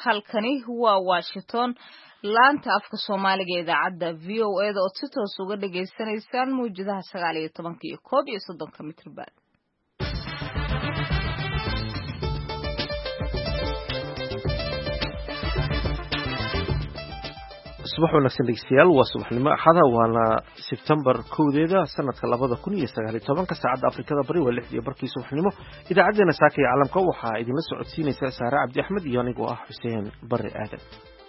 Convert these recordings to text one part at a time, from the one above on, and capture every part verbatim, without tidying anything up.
halkani waa Washington laanta afka Soomaaliga ee idaacadda V O A da oo si toos uga dhageysanaysaan muujadaha sagaal iyo toban iyo koob iyo soddon mitir baa. subax wanaagsan dhegeystayaal waa subaxnimo axada waana September kowdeeda sanadka labada kun iyo sagaal iyo toban saacada Afrikada Bari waa lix iyo barkii subaxnimo idaacadeena saaka ee caalamka waxa idinla socodsiinaysa Saara Cabdi Axmed iyo anigu ah Xuseen Barre Aadan.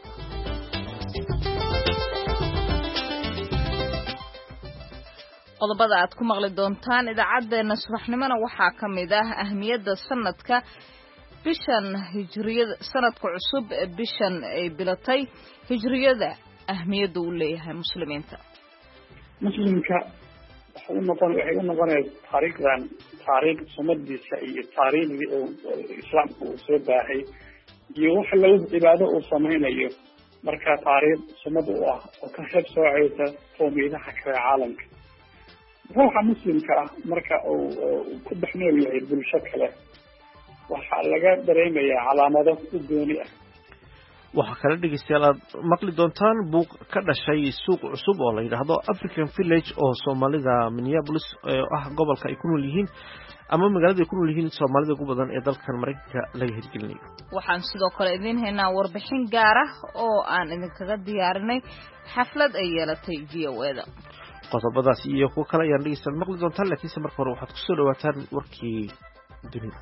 qodobada aad ku maqli doontaan idaacadeena subaxnimona waxaa kamid ah ahmiyada sanadka bishan hijriyada sanadka cusub bishan ay bilatay hijriyada ahmiyada uu leeyahay muslimiinta muslimka waxa uu noqon waxay u noqonaysaa taariikhdan taariikh sumadiisa iyo taariikhdii uu islaamku uu soo baahay iyo wax lagu cibaado uu sameynayo marka taariikh sumad u ah oo ka xib soocaysa qowmiyadaha kale caalamka ruuxa muslimka ah marka uu ku dhexnool yahay bulsho kale waxaa laga dareemayaa calaamado u gooni ah. waxaa kala dhegeystayaal aad maqli doontaan buuq ka dhashay suuq cusub oo la yidhaahdo African Village oo Soomaalida Minneapolis ah gobolka ay ku nool yihiin ama magaalada ay ku nool yihiin Soomaalida ugu badan ee dalkan Mareykanka laga hirgelinayo. waxaan sidoo kale idin haynaa warbixin gaar ah oo aan idinkaga diyaarinay xaflad ay yeelatay V O A da. qodobadaas iyo kuwa kale ayaan dhegeystayaal maqli doontaan laakiinse marka hore waxaad ku soo dhawaataan warkii dunida.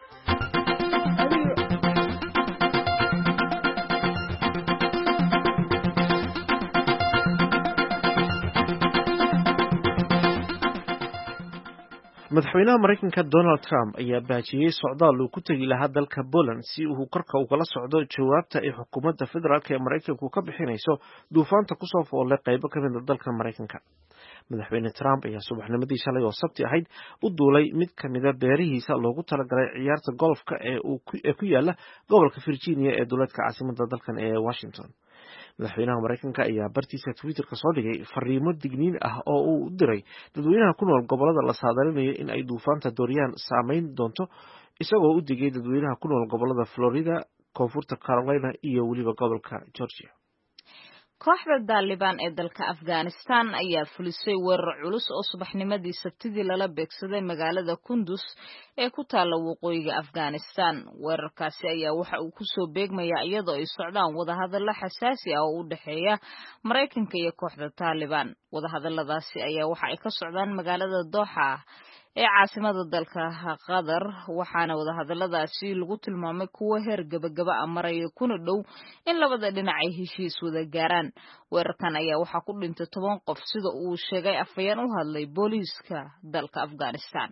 madaxweynaha Mareykanka Donald Trump ayaa baajiyay socdaal uu ku tagi lahaa dalka Poland si uu qarka ugala socdo jawaabta ay xukuumadda federaalka ee Mareykanku ka bixinayso duufaanta ku soo foolay qaybo ka mid ah dalka Mareykanka. madaxweyne Trump ayaa subaxnimadii shalay oo Sabti ahayd u duulay mid ka mid ah beerihiisa loogu talagalay ciyaarta golfka ee uu ku yaala gobolka Virginia ee dowladka caasimadda dalkan ee Washington. madaxweynaha Mareykanka ayaa bartiisa Twitter-ka soo dhigay fariimo digniin ah oo uu u diray dadweynaha ku nool gobolada la saadaalinayo in ay duufaanta Dorian saameyn doonto isagoo u digay dadweynaha ku nool gobolada Florida, Koonfurta Carolina iyo weliba gobolka Georgia. kooxda Taliban ee dalka Afghanistan ayaa fulisay weerar culus oo subaxnimadii Sabtidii lala beegsaday magaalada Kunduz ee ku taala waqooyiga Afghanistan. weerarkaasi ayaa waxa uu ku soo beegmayaa iyadoo ay socdaan wadahadalo xasaasi ah oo u dhaxeeya Mareykanka iyo kooxda Taliban. wadahadaladaasi ayaa waxa ay ka socdaan magaalada Doha ee caasimada dalka Qatar waxaana wadahadaladaasi lagu tilmaamay kuwo heer gabagaba ah maraya kuna dhow in labada dhinac ay heshiis wada gaaraan. weerarkan ayaa waxaa ku dhintay toban qof sida uu sheegay afhayeen u hadlay booliiska dalka Afghanistan.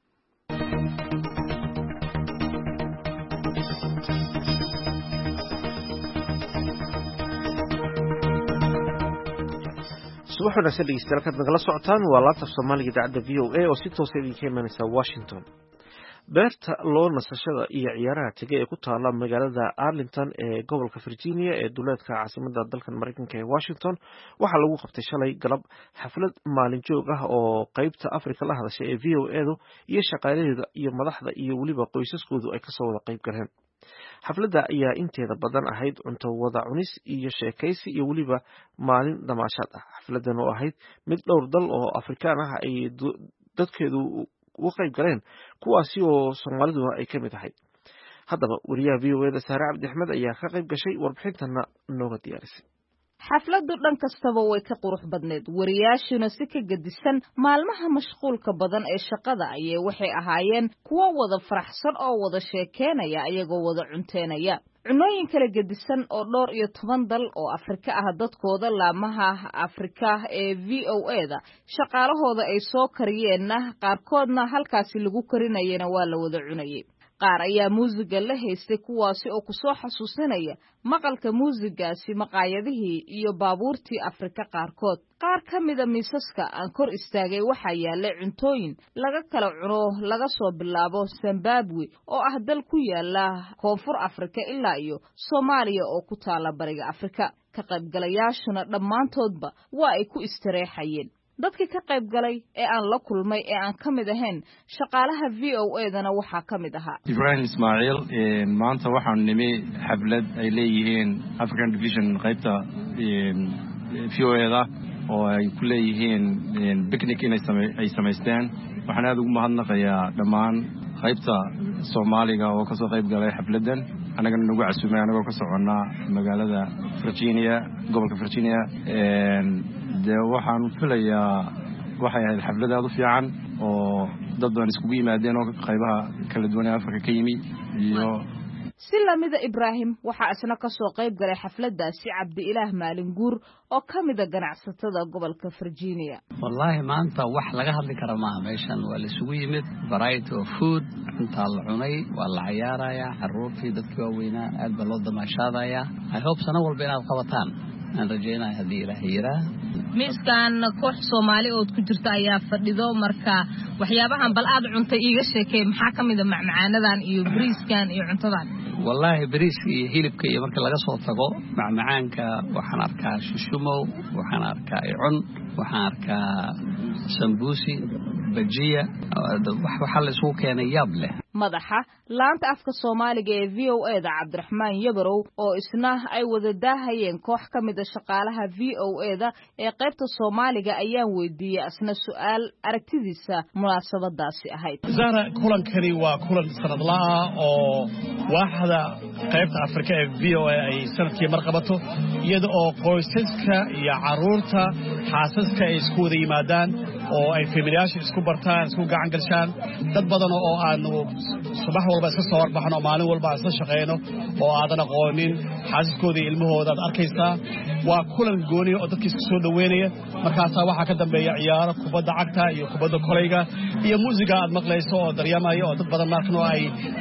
subax wanaagsan dhegeystayaal kaad nagala socotaan waa laanta Soomaaliga idaacadda V O A oo si toos ah idinka imanaysa Washington. beerta loo nasashada iyo ciyaaraha tegay ee ku taala magaalada Arlington ee gobolka Virginia ee dowladka caasimadda dalkan Mareykanka ee Washington waxaa lagu qabtay shalay galab xaflad maalin joog ah oo qaybta Afrika la hadashay ee V O A da iyo shaqaalaheeda iyo madaxda iyo weliba qoysaskoodu ay ka soo wada qayb galeen. xafladda ayaa inteeda badan ahayd cunto wada cunis iyo sheekaysi iyo weliba maalin damaashaad ah. xafladdan oo ahayd mid dhowr dal oo Afrikaan ah ay dadkeedu uga qayb galeen kuwaasi oo Soomaaliduna ay ka mid ahayd. haddaba wariyaha V O A da Saara Cabdi Axmed ayaa ka qayb gashay warbixintana nooga diyaarisay. xafladdu dhan kastaba way ka qurux badneed wariyaashuna si ka gedisan maalmaha mashquulka badan ee shaqada ayay waxay ahaayeen kuwo wada faraxsan oo wada sheekeynaya ayagoo wada cunteynaya cunooyin kala gedisan oo dhowr iyo toban dal oo Afrika ah dadkooda laamaha Afrika ee V O A da shaqaalahooda ay soo kariyeenna qaarkoodna halkaasi lagu karinayena waa la wada cunayay. qaar ayaa muusiga la haystay kuwaasi oo ku soo xasuusinaya maqalka muusigaasi maqaayadihii iyo baabuurtii Afrika qaarkood. qaar ka mida miisaska aan kor istaagay waxaa yaallay cuntooyin laga kala cuno laga soo bilaabo Zimbabwe oo ah dal ku yaala Koonfur Afrika ilaa iyo Soomaaliya oo ku taala bariga Afrika. ka qaybgalayaashuna dhammaantoodba waa ay ku istareexayeen. dadkii ka qayb galay ee aan la kulmay ee aan ka mid ahayn shaqaalaha v o edana waxaa ka mid ahaa Ibrahim Ismail. Maanta waxaan nimi xaflad ay leeyihiin African Division qaybta v o eda oo ay ku leeyihiin picnic inay ay samaysteen. waxaan aad ugu mahadnaqayaa dhammaan qaybta Soomaaliga oo ka soo qayb galay xafladan. anagana nagu casuumay anagoo ka soconnaa magaalada Virginia, gobolka Virginia. de waxaan filayaa waxay ahayd xaflad aad u fiican oo dad badan iskugu yimaadeen oo qaybaha kala duwan ee Afrika ka yimi. iyo si lamida Ibrahim waxaa isna ka soo qayb galay xafladaasi Cabdi Ilaah Maalin Guur oo ka mid ah ganacsatada gobolka Virginia. wallahi maanta wax laga hadli karo ma meeshan waa la isugu yimid variety of food inta la cunay waa la ciyaaraya caruurtii dadkii waaweynaa aad baa loo damaashaadaya. I hope sana walba inaad qabataan aan rajeynaa haddii Ilaahay yaraa. miiskan koox Soomaali oo ku jirta ayaa fadhido marka waxyaabahan bal aad cuntay iiga sheekay maxaa ka mid ah macmacaanadan iyo bariiskan iyo cuntadan. wallahi bariiska iyo hilibka iyo marka laga soo tago macmacaanka waxaan arkaa shishumow, waxaan arkaa icun, waxaan arkaa sambuusi, bajiya, waxa la isugu keenay yaab leh. madaxa laanta afka Soomaaliga ee V O E da Cabdiraxmaan Yabarow oo isna ay wada daahayeen koox ka mid ah shaqaalaha V O E da ee qaybta Soomaaliga ayaan weydiiyay asna su'aal aragtidiisa munaasabadaasi ahayd. Zara kulankani waa kulan sanadla ah oo waaxda qaybta Afrika ee V O E ay sanadkii mar qabato iyada oo qoysaska iyo caruurta xaasaska ay isku wada yimaadaan oo ay familiyaasha isku bartaan isku gacan gashaan dad badan oo aan subax walba iska soo warbaxno maalin walba isla shaqeeyno oo aadan aqoonin xaasaskooda iyo ilmahooda aad arkaysaa. waa kulan gooni oo dadka isku soo dhaweynaya markaas waxa ka dambeeya ciyaaro kubadda cagta iyo kubadda kolayga iyo muusiga aad maqlayso oo daryamaya oo dad badan markano ay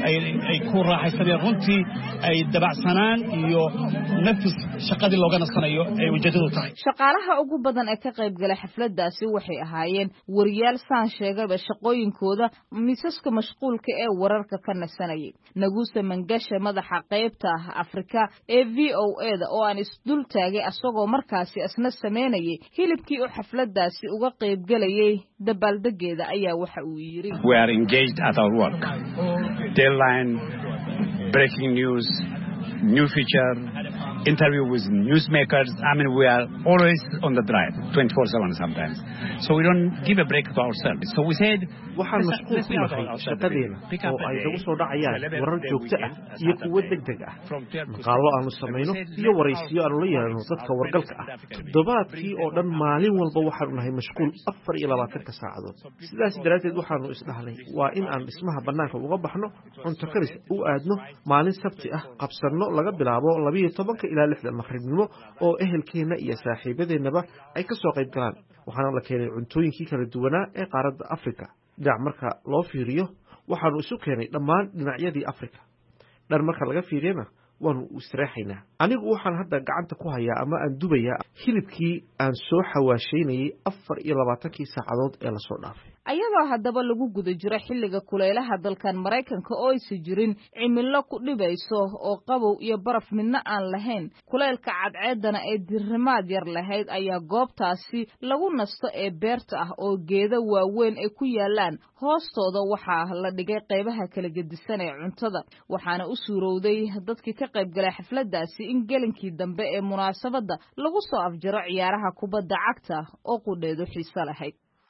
ay ku raaxaysanayaan runtii ay dabacsanaan iyo nafis shaqadii looga nasanayo ay ujeedadu tahay. shaqaalaha ugu badan ee ka qayb galay xafladaasi waxay ahaayeen wariyaal saan sheegayba shaqooyinkooda miisaska mashquulka ee wararka ka nasanayay. Nagusa Mangasha madaxa qaybta Afrika ee V O E da oo aan isdul taagay asagoo markaasi asna sameynayay hilibkii oo xafladaasi uga qayb galayay dabaaldegeeda ayaa waxa uu yiri We are engaged at our work. Deadline, breaking news, new feature, interview with newsmakers. I mean, we are always on the drive, twenty-four seven sometimes. So we don't give a break to ourselves. So we said, waxaan mashquul ku nahay shaqadeena oo ay nagu soo dhacayaan warar joogto ah iyo kuwo degdeg ah. maqaallo aanu samayno iyo waraysiyo aanu la yeelano dadka wargalka ah. toddobaadkii oo dhan maalin walba waxaanu nahay mashquul afar iyo labaatanka saacadood. sidaas daraadeed waxaanu isdhahnay waa in aan dhismaha bannaanka uga baxno, cunto karis u aadno maalin sabti ah, qabsanno laga bilaabo laba iyo tobanka ilaa lixda maqribnimo oo ehelkeena iyo saaxiibadeennaba ay ka soo qayb galaan. waxaana la keenay cuntooyinkii kala duwanaa ee qaaradda Afrika. dhinac marka loo fiiriyo waxaanu isu keenay dhammaan dhinacyadii Afrika. dhan marka laga fiiriyana waanu istiraexaynaa. anigu waxaan hadda gacanta ku hayaa ama aan dubayaa hilibkii aan soo xawaashaynayay afar iyo labaatankii saacadood ee la soo dhaafay. ayadoo haddaba lagu guda jiro xilliga kulaylaha dalkan Mareykanka oo aysan jirin cimilo ku dhibayso oo qabow iyo baraf midna aan lahayn, kulaylka cadceedana ee dirrimaad yar lahayd ayaa goobtaasi lagu nasto ee beerta ah oo geeda waaweyn ay ku yaalaan hoostooda waxaa la dhigay qaybaha kala gedisan ee cuntada. waxaana u suurowday dadkii ka qayb galay xafladaasi in gelinkii dambe ee munaasabada lagu soo afjaro ciyaaraha kubadda cagta oo qudheedu xiiso lahayd.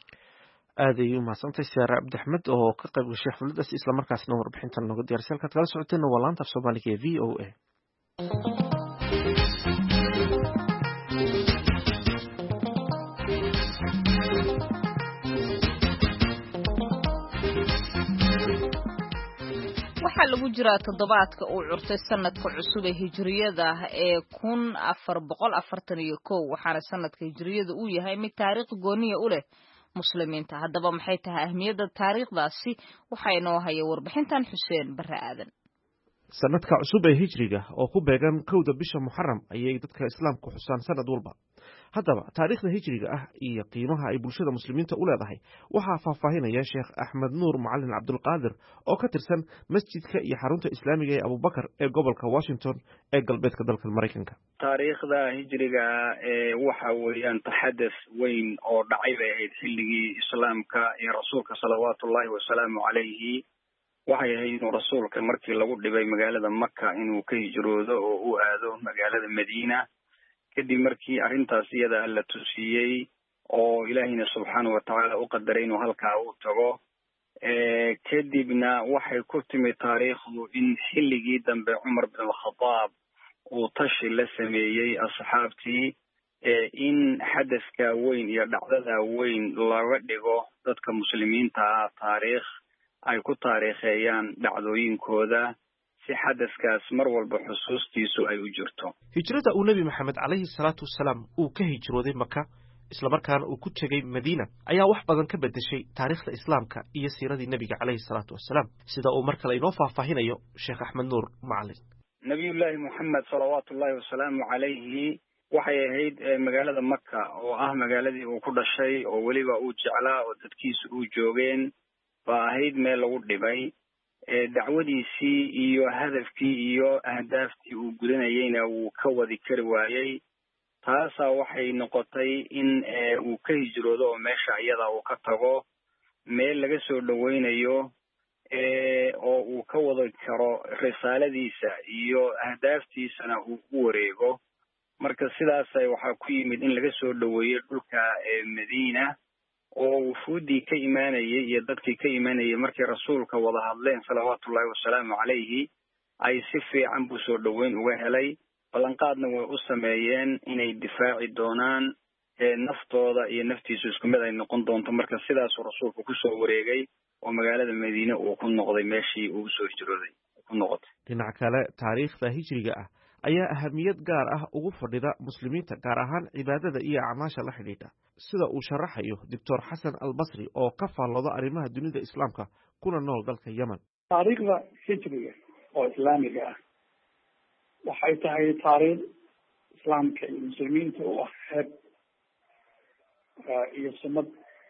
aad ayuu mahadsantahay Saara Cabdi Axmed oo ka qayb gashay xafladaas isla markaasna warbixintan nooga diyaarisay. halkaad kala socoteen waa laanta Soomaaliga ee V O E. waxaa lagu jiraa toddobaadka uu curtay sanadka cusub ee hijriyada ee kun afar boqol afartan iyo kow waxaana sanadka hijriyada uu yahay mid taariikh gooniya u leh muslimiinta. haddaba maxay tahay ahmiyadda taariikhdaasi? waxaa inoo haya warbixintan Xuseen Barre Aadan. sanadka cusub ee hijriga oo ku beegan kowda bisha Muharram ayay dadka islaamku xusaan sanad walba. haddaba taariikhda hijriga ah iyo qiimaha ay bulshada muslimiinta u leedahay waxaa faahfaahinaya sheekh axmed nuur macalin cabdulqaadir oo ka tirsan masjidka iyo xarunta islaamiga ee abubakar ee gobolka washington ee galbeedka dalka maraykanka. taariikhda hijriga ee waxa weeyaan taxadus weyn oo dhacay bay ahayd xilligii islaamka iyo rasuulka salawaatullaahi wasalaamu calayhi. waxay ahayd inuu rasuulka markii lagu dhibay magaalada maka inuu ka hijroodo oo u aado magaalada madiina, kadib markii arrintaas iyada la tusiyey oo ilaahayna subxaanahu watacaala u qadaray inuu halkaa u tago. kadibna waxay ku timi taariikhdu in xilligii dambe cumar bin alkhadaab uu tashi la sameeyey asxaabtii in xadaska weyn iyo dhacdada weyn looga dhigo dadka muslimiinta ah taariikh ay ku taariikheeyaan dhacdooyinkooda si xadaskaas mar walba xusuustiisu ay u jirto. hijrada uu nebi maxamed calayhi salaatu wasalaam uu ka hijrooday maka islamarkaana uu ku tegey madiina ayaa wax badan ka bedeshay taariikhda islaamka iyo siiradii nebiga calayhi salaatu wasalaam, sida uu mar kale inoo faahfaahinayo sheekh axmed nuur macalin. nabiyullaahi moxamed salawaatullaahi wasalaamu calayhi waxay ahayd magaalada maka oo ah magaaladii uu ku dhashay oo weliba uu jeclaa oo dadkiisu uu joogeen, baa ahayd meel lagu dhibay. dacwadiisii iyo hadafkii iyo ahdaaftii uu gudanayeyna wuu ka wadi kari waayey. taasaa waxay noqotay in uu ka hijroodo oo meesha iyada uu ka tago meel laga soo dhaweynayo oo uu ka wadi karo risaaladiisa iyo ahdaaftiisana uu u wareego. marka sidaas waxaa ku yimid in laga soo dhaweeyo dhulka madiina oo wufuudii ka imaanayay iyo dadkii ka imaanayay markay rasuulka wada hadleen salawaatullaahi wasalaamu calayhi ay si fiican buu soo dhoweyn uga helay. ballanqaadna way u sameeyeen inay difaaci doonaan naftooda iyo naftiisu isku mid ay noqon doonto. marka sidaasuu rasuulku kusoo wareegay oo magaalada madiine uu ku noqday meeshii uu usoo hijrooday ku noqotay. dhinaca kale taariikhda hijriga ah ayaa ahamiyad gaar ah ugu fadhida muslimiinta, gaar ahaan cibaadada iyo acmaasha la xidhiidha, sida uu sharaxayo doctor xasan albasri oo ka faallooda arrimaha dunida islaamka kuna nool dalka yemen. taariikhda hijriga oo islaamiga ah waxay tahay taariikh islaamka iyo muslimiinta u ah heeb iyo sumad.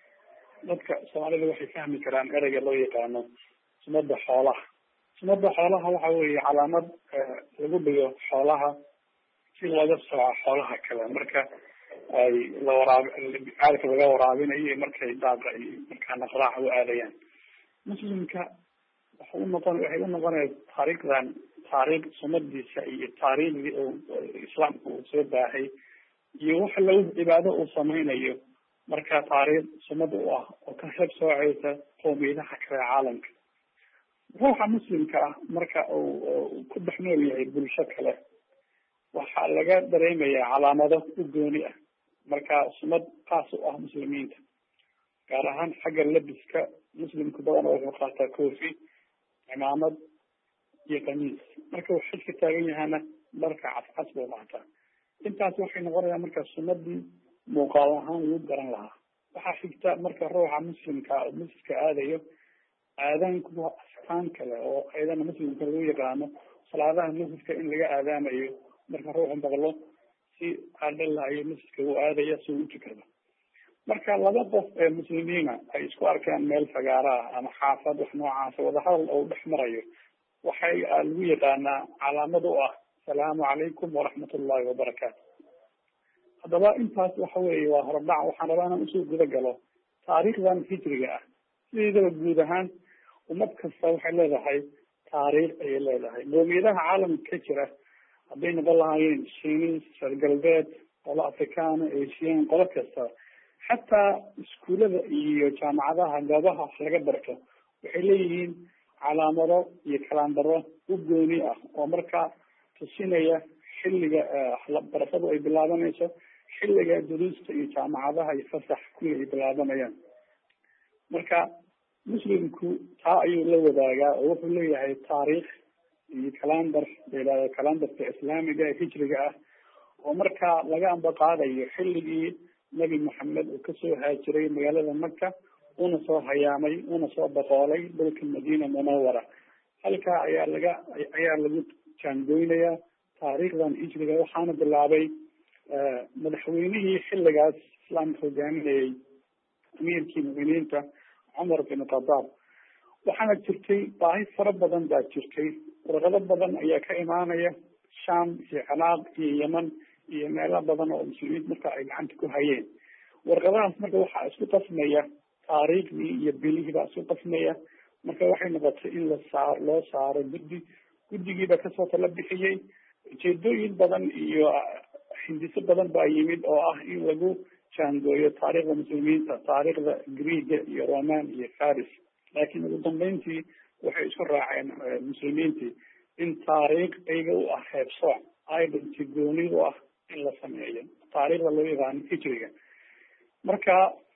dadka soomaalida waxay fahmi karaan ereyga loo yaqaano sumada xoolaha. sumada xoolaha waxa weeye calaamad lagu dhigo xoolaha si looga sooco xoolaha kale marka ay la waraab caalka laga waraabinayo iyo markay daaqa iyo markaa naqraaca u aadayaan. muslimka waxay u noqon waxay u noqonaya taariikhdan taariikh sumadiisa iyo taariikhdii uu islaamka uu soo baahay iyo waxa lagu cibaado uu sameynayo marka taariikh sumad u ah oo ka heeb sooceysa qowmiyadaha kale caalamka. ruuxa muslimka ah marka uu ku dhex nool yahay bulsho kale waxaa laga dareemayaa calaamado u gooni ah marka sumad qaas u ah muslimiinta, gaar ahaan xagga labiska. muslimku badan wuxuu qaataa koofi, cimaamad iyo kamiis. marka uu xajka taagan yahana dharka cascas buu qaataa. intaas waxay noqonayaan marka sumadii muuqaal ahaan lagu garan lahaa. waxaa xigta marka ruuxa muslimka oo masjidka aadayo aadaanku waa astaan kale oo ayadana muslimka lagu yaqaano salaadaha masjidka in laga aadaamayo marka ruuxu maqlo si adhalayo masjidka uu aadaya si uu u tukado. marka laba qof ee muslimiina ay isku arkaan meel fagaara ah ama xaafad wax noocaas wadahadal oo dhex marayo waxay lagu yaqaanaa calaamad u ah asalaamu calaykum waraxmatullaahi wabarakaatu. haddaba intaas waxa weeye waa horodhac. waxaan rabaa inaan usoo guda galo taariikhdan hijriga ah. sideedaba guud ahaan ummad kasta waxay leedahay taariikh ayay leedahay. qowmiyadaha caalamka ka jira hadday noqon lahaayeen shiinis, reer galbeed, qolo afrikaana, asian, qolo kasta, xataa iskuulada iyo jaamacadaha goobaha wax laga barto waxay leeyihiin calaamado iyo kalaandaro u gooni ah oo markaa tusinaya xilliga barashadu ay bilaabanayso, xilliga duruusta iyo jaamacadaha iyo fasax kulli ay bilaabanayaan. marka muslimku taa ayuu la wadaagaa oo wuxuu leeyahay taariikh iyo kalaandar layihahdo kalandarka islaamiga hijriga ah oo markaa laga ambaqaadayo xilligii nebi maxamed uu kasoo haajiray magaalada maka una soo hayaamay una soo boqoolay dhulka madiina munawara. halkaa ayaa laga ayaa lagu jaangoynayaa taariikhdan hijriga. waxaana bilaabay madaxweynihii xilligaas islaamka hogaaminayay amiirkii mu'miniinta cumar bin khadaab. waxaana jirtay baahi fara badan baa jirtay, warqado badan ayaa ka imaanaya sham iyo ciraaq iyo yeman iyo meelo badan oo muslimiinta marka ay gacanta ku hayeen. warqadahaas marka waxaa isku qasmaya taariikhdii iyo bilihii baa isku qasmaya, marka waxay noqotay in la saar loo saaro guddi. guddigiiba kasoo tala bixiyey, ujeedooyin badan iyo hindiso badan baa yimid oo ah in lagu jaangooyo taariikhda muslimiinta, taariikhda Greega iyo Roman iyo Faris. laakiin ugu dambeyntii waxay isku raaceen muslimiintii in taariikh iyaga u ah heebsooc, identity gooni u ah in la sameeyo, taariikhda loo yaqaano hijriga. marka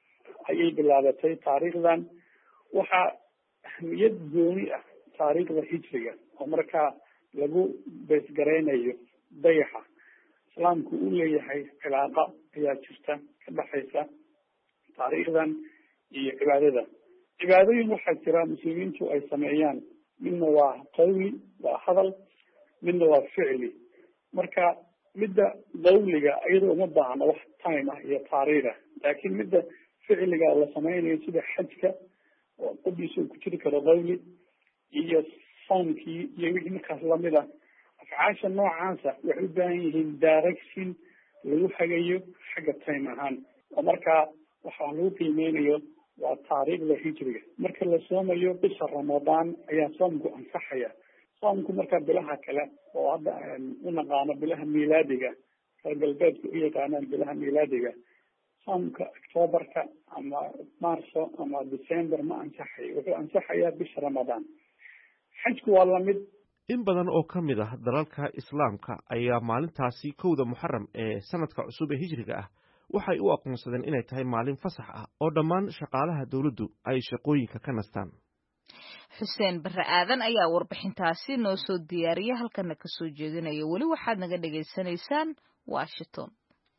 ayay bilaabatay taariikhdan. waxaa ahmiyad gooni ah taariikhda hijriga oo markaa lagu beesgareynayo dayaxa. islaamku uu leeyahay cilaaqa ayaa jirta ka dhexaysa taariikhdan iyo cibaadada. cibaadooyin waxaa jira muslimiintu ay sameeyaan, midna waa qawli, waa hadal, midna waa ficli. marka midda qawliga iyadoo uma baahna wax time ah iyo taariikh, laakiin midda ficliga la sameynayo sida xajka oo qodiisa ku jiri karo qawli, iyo soomkii iyo wixii markaas lamid ah. afcaasha noocaasa waxay u baahan yihiin direction lagu hagayo xagga time ahaan, oo markaa waxaa lagu qiimeynayo waa taariikhda hijriga. marka la soomayo bisha ramadaan ayaa soomku ansaxaya. soomku markaa bilaha kale oo hadda u naqaano bilaha miilaadiga, reer galbeedku u yaqaanaan bilaha miilaadiga, soomka octoobarka ama marso ama december ma ansaxayo, wuxuu ansaxayaa bisha ramadaan. xajku waa lamid. in badan oo ka mid ah dalalka islaamka ayaa maalintaasi kowda muxaram ee sanadka cusub ee hijriga ah waxay u aqoonsadeen inay tahay maalin fasax ah oo dhammaan shaqaalaha dowladdu ay shaqooyinka ka nastaan. xuseen barre aadan ayaa warbixintaasi noo soo diyaariya, halkana ka soo jeedinaya. weli waxaad naga dhagaysanaysaan Washington.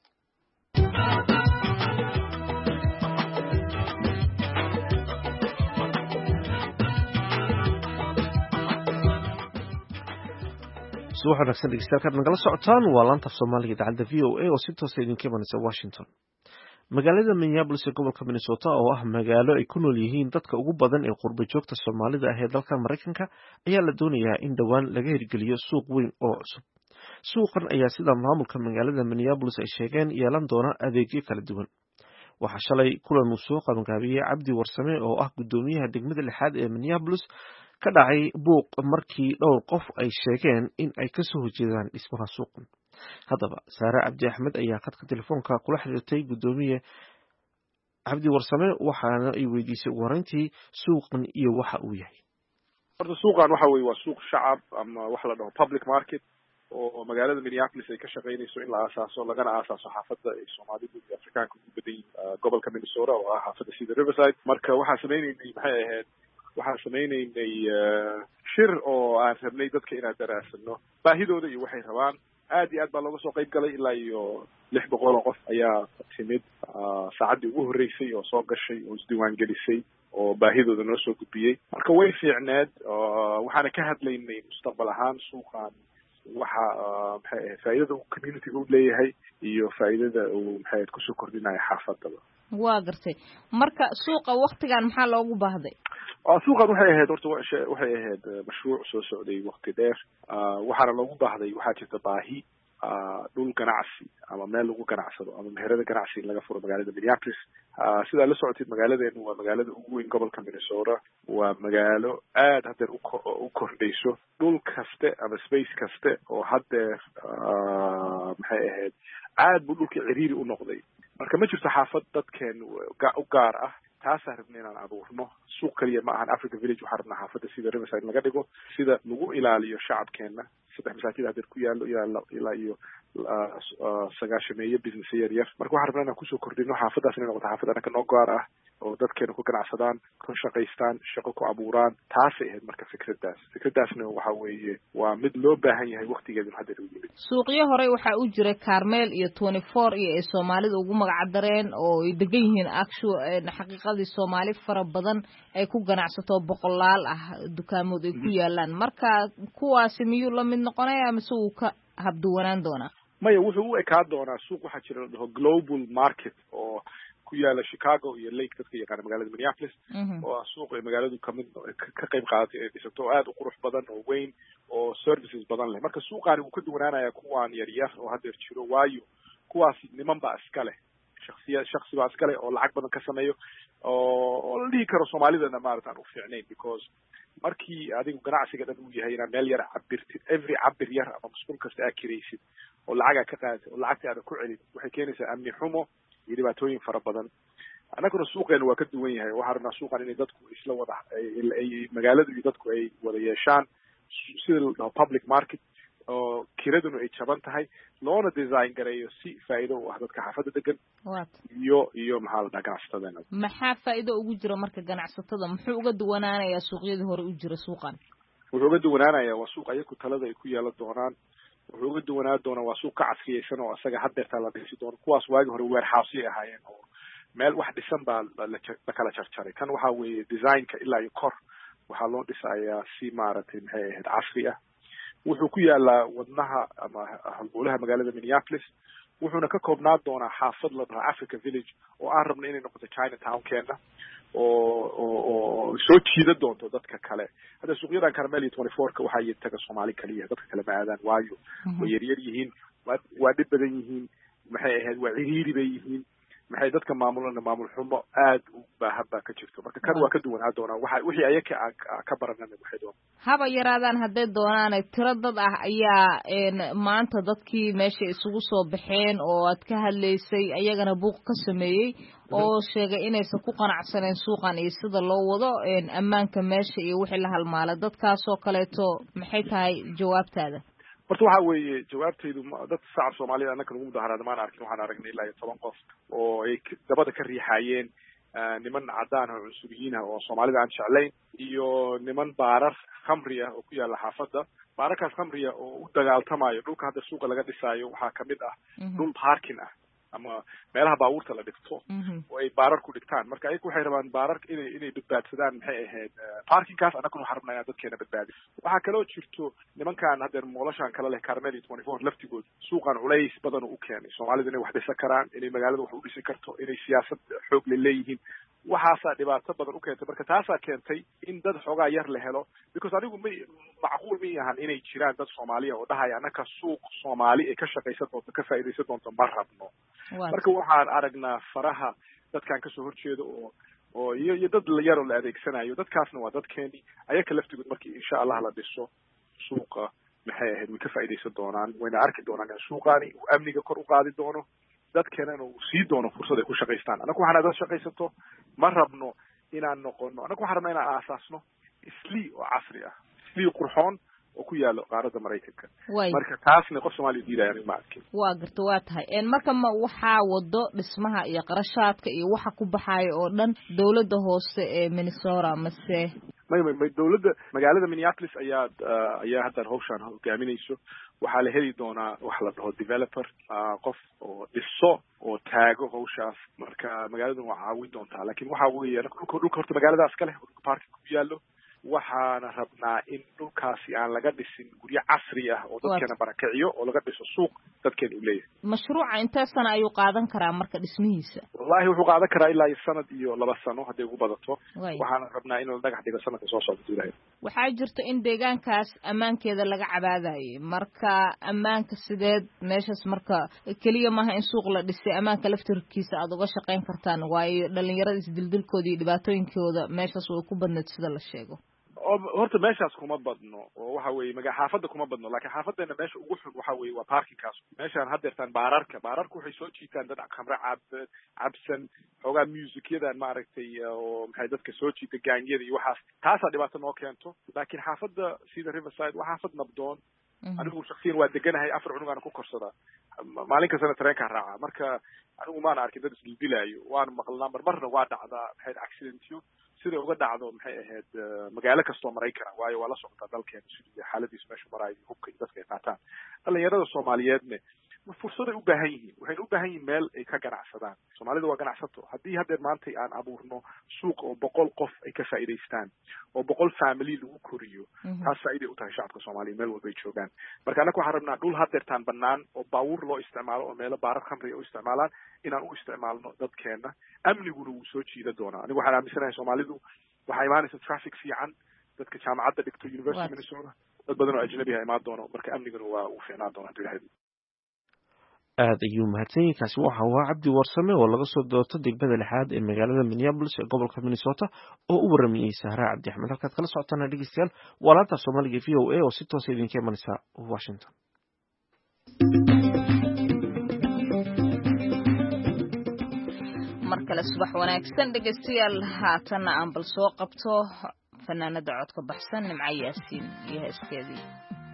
subax wanaagsan dhegeystayaal, kaad nagala socotaan waa laanta af soomaaliga idaacadda v o a oo si toosa idinka imanaysa Washington. magaalada Minneapolis ee gobolka Minnesota oo ah magaalo ay ku nool yihiin dadka ugu badan ee qurba joogta Soomaalida ah ee dalka Mareykanka ayaa la doonayaa in dhowaan laga hirgeliyo suuq weyn oo cusub. suuqan ayaa sida maamulka magaalada Minneapolis ay sheegeen yeelan doona adeegyo kala duwan. waxaa shalay kulan uu soo qabanqaabiyey Cabdi Warsame oo ah gudoomiyaha degmada lixaad ee Minneapolis ka dhacay buuq markii dhowr qof ay sheegeen in ay ka soo horjeedaan dhismaha suuqan. haddaba Saare Cabdi Axmed ayaa khadka telefoonka kula xiriirtay gudoomiye Cabdi Warsame waxaana ay weydiisay ugu horeyntii suuqan iyo waxa uu yahay. horta suuqan waxa weeye waa suuq shacab ama wax la dhaho public market oo magaalada Minneapolis ay ka shaqeynayso in la aasaaso lagana aasaaso xaafadda ay Soomaalidu iyo Afrikaanku ku badan yihiin gobolka Minnesota oo ah xaafadda sida Riverside. marka waxaa sameynaynay maxay ahayd waxaan sameynaynay shir oo aan rabnay dadka inaan daraasano baahidooda iyo waxay rabaan. aad iyo aad baa looga soo qayb galay, ilaa iyo lix boqol oo qof ayaa timid saacaddii ugu horreysay oo soo gashay oo isdiiwaan gelisay oo baahidooda noo soo gudbiyey. marka way fiicneed. waxaana ka hadlaynay mustaqbal ahaan suuqan waxa maxay ahayd faa'iidada uu community-ga u leeyahay iyo faa'iidada uu maxay ahayd kusoo kordhinayo xaafadaba. waa gartay. marka suuqa waktigan maxaa loogu baahday? suuqan waxay ahayd horta waxay ahayd mashruuc soo socday waqti dheer. waxaana loogu baahday waxaa jirta baahi dhul ganacsi ama meel lagu ganacsado ama meherada ganacsi in laga furo magaalada Minneapolis. sidaa la socotid magaaladeenu waa magaalada ugu weyn gobolka Minnesota. waa magaalo aad haddeer u kordhayso. dhul kaste ama space kaste oo haddeer maxay ahayd aad buu dhulka ciriiri u noqday. marka ma jirto xaafad dadkeen u gaar ah. taasaan rabna inaan abuurno. suuq kaliya ma ahan Africa Village. waxaan rabnaa xaafadda sida Riverside laga dhigo, sida lagu ilaaliyo shacabkeena. saddex masaajid haddeer ku yaallo ilaa iyo sagaashameeye business yar yar. marka waxaan rabnaa inaan kusoo kordhino xaafaddaas inay noqoto xaafad anaka noo gaar ah oo dadkeena ku ganacsadaan, ku shaqaystaan, shaqo ku abuuraan. taasay ahayd marka fikraddaas. fikraddaasna waxa weeye waa mid loo baahan yahay waqtigeeduna haddeer u yimid. suuqyo horey waxaa u jiray Carmel iyo twenty four iyo ay Soomaalida ugu magac dareen oo ay degan yihiin actual xaqiiqadii Soomaali fara badan ay ku ganacsato boqolaal ah dukaamood ay ku yaalaan. marka kuwaasi miyuu la mid noqonaya mise uu ka habduwanaan doonaa? maya wuxuu u ekaan doonaa suuq waxaa jira la dhaho global market oo ku yaala Chicago iyo Lake dadka yaqaana magaalada Minneapolis oo suuq ay magaaladu kamid ka qayb qaadatay ee dhisato aad u qurux badan oo weyn oo services badan leh marka suuqaani uu ka duwanaanaya kuwaan yar yar oo hadda jiro waayo kuwaas niman baa iska leh shakhsiya shakhsi baa iska leh oo lacag badan ka sameeyo oo la dhihi karo Soomaalidana maartaan u fiicnayn because markii adigu ganacsiga dhan uu yahay inaad meel yar cabirtid every cabir yar ama mas'uul kasta aad kiraysid oo lacaga ka qaadid oo lacagta aad ku celin waxay keenaysaa amni xumo iyo dhibaatooyin fara badan anaguna suuqeena waa ka duwan yahay waxaan rabnaa suuqan inay dadku isla wada ay magaaladu iyo dadku ay wada yeeshaan sida la dhaho public market oo kiraduna ay jaban tahay loona design gareeyo si faa'iido u ah dadka xaafadda degan iyo iyo maxaa la dhahaa ganacsatada maxaa faa'iido ugu jira marka ganacsatada muxuu uga duwanaanayaa suuqyadii hore u jira suuqan wuxuu uga duwanaanayaa waa suuq ayaku talada ay ku yeelan doonaan wuxuu uga duwanaan doonaa waa suuq ka casriyeysan oo isaga haddeertaa la dhisi doono kuwaas waagi hore warehouse ay ahaayeen oo meel wax dhisan baa la kala jarjaray kan waxaa weeye designka ilaa iyo kor waxaa loo dhisayaa si maaragtay maxay ahayd casri ah wuxuu ku yaalaa wadnaha ama halbowlaha magaalada Minneapolis wuxuuna ka koobnaan doonaa xaafad la dhaho Africa Village oo aan rabno inay noqoto Chinatown-keena oo oo soo jiida doonto dadka kale hadda suuqyadan Carmel iyo twenty-four-ka waxaa yiri taga Soomaali kaliya dadka kale ma aadaan waayo way yar yar yihiin waa dhib badan yihiin maxay ahayd waa ciriiri bay yihiin maxay dadka maamulana maamul xumo aad u baahan baa ka jirto marka kan waa ka duwanaa doonaa waxa wixii ayaka ka baranana waxay doon haba yaraadaan hadday doonaan tiro dad ah ayaa maanta dadkii meesha isugu soo baxeen oo aad ka hadlaysay ayagana buuq ka sameeyey oo sheegay inaysan ku qanacsaneen suuqan iyo sida loo wado ammaanka meesha iyo wixii la halmaala dadkaasoo kaleeto maxay tahay jawaabtaada horta waxa weeye jawaabtaydu dad shacab Soomaaliyeed anaka lagu mudaharaad ma arkin waxaan aragnay ilaa iyo toban qof oo ay dabada ka riixayeen niman cadaan oo cunsubiyiin ah oo Soomaalida aan jeclayn iyo niman baarar khamri ah oo ku yaala xaafadda baararkaas khamri ah oo u dagaaltamayo dhulka hadda suuqa laga dhisaayo waxaa kamid ah dhul parking ah ama meelaha baabuurta la dhigto oo ay baarar ku dhigtaan marka ayagu waxay rabaan baararka inay inay badbaadsadaan maxay ahayd parkingkaas anaguna waxaan rabnaa inaan dadkeena badbaadi waxaa kaloo jirto nimankan haddeer moolashaan kala leh Carmel iyo twenty-four laftigood suuqan culays badan u keenay Soomaalida inay wax dhisan karaan inay magaalada wax u dhisi karto inay siyaasad xoog leeyihiin waxaasaa dhibaato badan u keentay marka taasaa keentay in dad xoogaa yar la helo because anigu ma macquul ma yahan inay jiraan dad Soomaaliya oo dhahaya anaka suuq Soomaali ee ka shaqaysan doonto ka faa'iideysan doonto ma rabno marka waxaan aragnaa faraha dadkan kasoo horjeeda oo oo iyo iyo dad la yar oo la adeegsanayo dadkaasna waa dadkeeni ayaka laftigood markii insha Allah la dhiso suuqa maxay ahayd way ka faa'iideysan doonaan wayna arki doonaan in suuqaani uu amniga kor u qaadi doono dadkeena inuu sii doono fursad ay ku shaqaystaan anagu waxaan dad shaqaysato ma rabno inaan noqono anagu waxaan rabnaa inaan aasaasno islii oo casri ah islii qurxoon oo ku yaalo qaaradda Mareykanka marka taasna qof Soomaali diilayaan ma arkin waa garto waa tahay een marka ma waxa wado dhismaha iyo qarashaadka iyo waxa ku baxayo oo dhan dawladda hoose ee Minnesota mase may may dawladda magaalada Minneapolis ayaa ayaa hadda hawshan hogaaminayso waxaa la heli doonaa wax la dhaho developer qof oo dhiso oo taago hawshaas marka magaaladu waa caawin doontaa laakiin waxa weeye dhulka dhulka horta magaaladaas kale dhulka parking ku yaalo waxaana rabnaa in dhulkaasi aan laga dhisin guryo casri ah oo dadkeena barakiciyo oo laga dhiso suuq dadkeena u leeyahay mashruuca intee sano ayuu qaadan karaa marka dhismihiisa wallahi wuxuu qaadan karaa ilaa iyo sanad iyo laba sano hadday ugu badato waxaana rabnaa in la dhagax dhigo sanadka soo socda ilaahay waxaa jirta in deegaankaas ammaankeeda laga cabaadayay marka ammaanka sideed meeshaas marka keliya maaha in suuq la dhisay ammaanka laftirkiisa aad uga shaqayn kartaan waayo dhalinyarada isdildilkooda iyo dhibaatooyinkooda meeshaas way ku badneed sida la sheego horta meeshaas kuma badno oo waxa weeye maga xaafadda kuma badno laakiin xaafadeena meesha ugu xun waxa weeye waa parkingkaas meeshaan haddeertaan baararka baararka waxay soo jiitaan dad khamre cab cabsan xoogaa musicyadan maaragtay oo maxay dadka soo jiita gaanyada iyo waxaas taasaa dhibaato noo keento laakiin xaafadda sida Riverside waa xaafad nabdoon anigu shakhsiyan waa deganahay afar cunugaana ku korsadaa maalin kastana tareenkaa raaca marka anigu maana arkin dad isdildilaayo waana maqalnaa mar marna waa dhacdaa maxay accidentyo siday uga dhacdo maxay ahayd magaalo kastoo maraykana waayo waa la socotaa dalkeena sidii xaaladiisu meeshu maraayo hubka iyo dadka ay qaataan dhalinyarada soomaaliyeedne fursaday u baahan yihiin waxayna u baahan yihiin meel ay ka ganacsadaan soomaalida waa ganacsato haddii haddeer maanta aan abuurno suuq oo boqol qof ay ka faa'iidaystaan oo boqol family lagu koriyo taas faa'iiday u tahay shacabka soomaaliya meel walba ay joogaan marka annaga waxaan rabnaa dhul haddeertaan bannaan oo baabuur loo isticmaalo oo meelo baarar khamriga u isticmaalaan inaan u isticmaalno dadkeena amniguna wuu soo jiida doonaa anigu waxaan aaminsanahay soomaalidu waxaa imaanaysa traffic fiican dadka jaamacadda dhigto university minnesota dad badan oo ajnabi ha imaan doono marka amniguna waa uu fiicnaan doonaa haduu ilahay aad ayuu mahadsanyahay kaasi waxa uu ahaa cabdi warsame oo laga soo doorto degmada lixaad ee magaalada minneapolis ee gobolka minnesota oo u waramayey sahra cabdi axmed halkaad kala socotaan dhegeystayaal waa laanta soomaaliga v o a oo si toosa idinka imanaysa washington mar kale subax wanaagsan dhegeystayaal haatanna aan bal soo qabto fanaanada codka baxsan nimco yaasiin iyo heeskeedii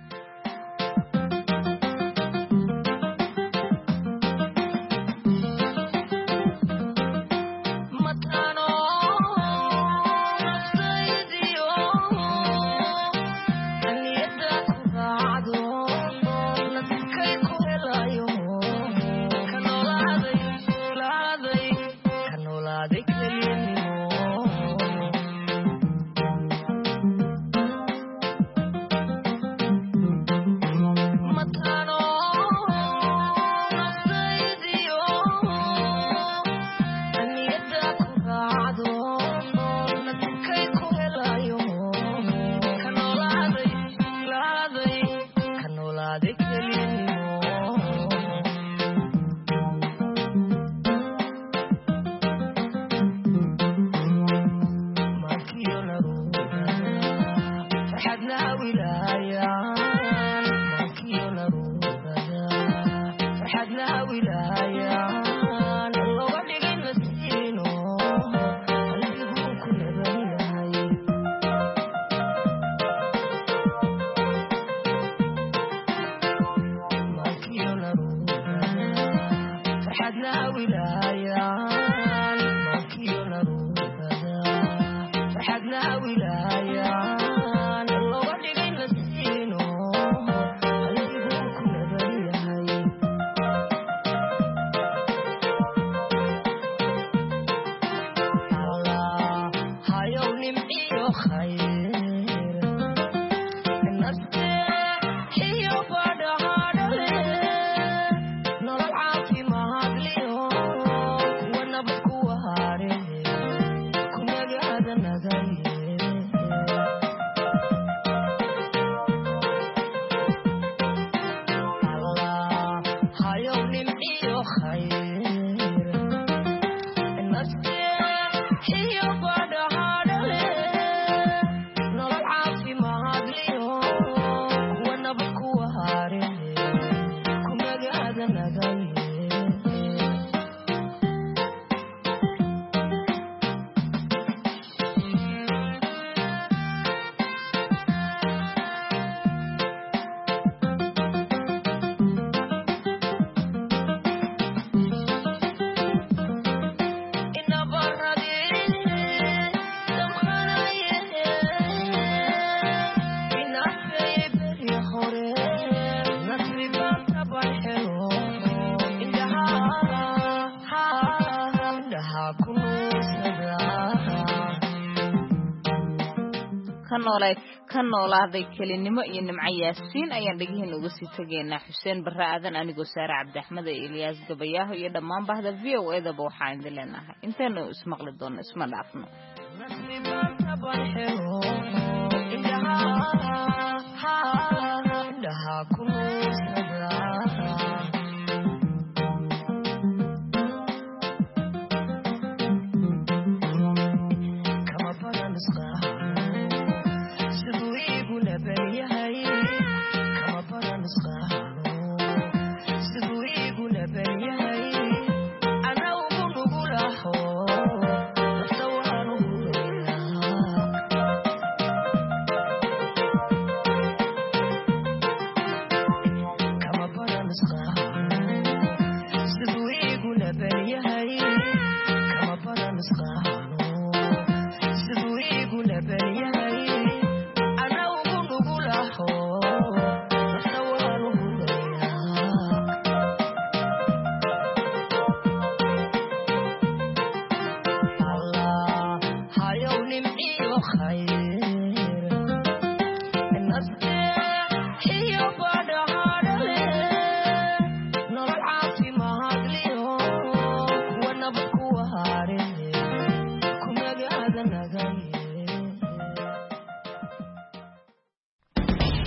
ka noolaaday kelinimo iyo nimco yaasiin ayaan dhegihiin uga sii tegaynaa xuseen barre aadan anigoo saare cabdi axmed ee ilyaas gabayaaho iyo dhammaan bahda v o edaba waxaan idin leenahay intaynu ismaqli doonno isma dhaafno Yeah.